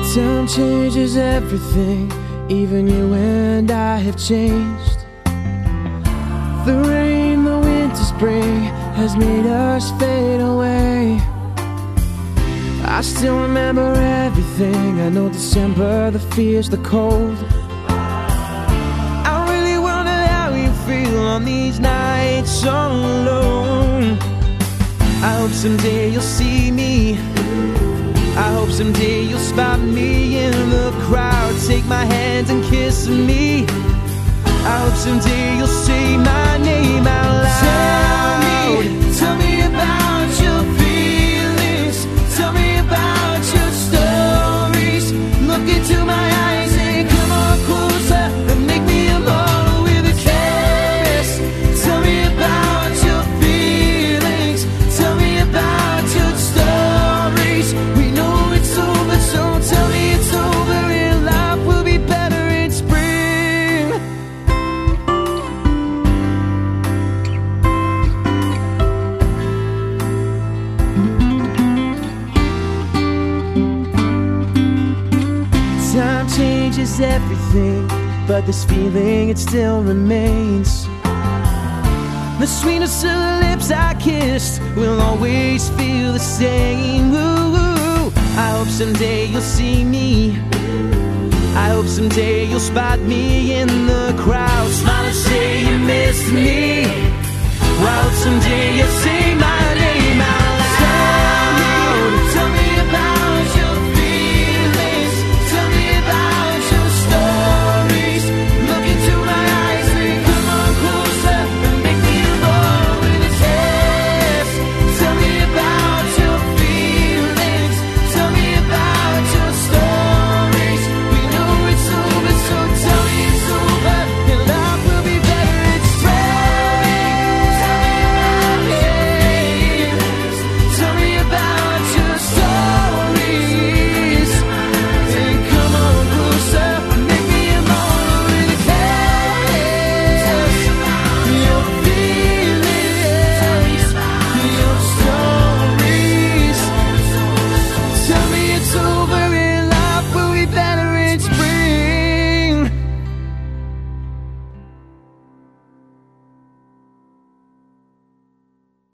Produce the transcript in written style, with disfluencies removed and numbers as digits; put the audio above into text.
Time changes everything, even you and I have changed. The rain, the winter, spring has made us fade away. I still remember everything. I know December, the fears, the cold. I really wonder how you feel on these nights all alone. I hope someday you'll see me. I hope someday you'll spot me in the crowd, take my hand and kiss me. I hope someday you'll say my name out loud. Tell me about your feelings. Tell me about your stories. Look into my eyes and come on closer and make me a model with a kiss. Tell me about your feelings. Tell me about your stories. We know it's over, so tell me it's over and life will be better in spring. Time changes everything, but this feeling, it still remains. The sweetness of the lips I kissed will always feel the same. Ooh, I hope someday you'll see me. I hope someday you'll spot me in the crowd, smile and say you miss me. I hope someday you'll say my name out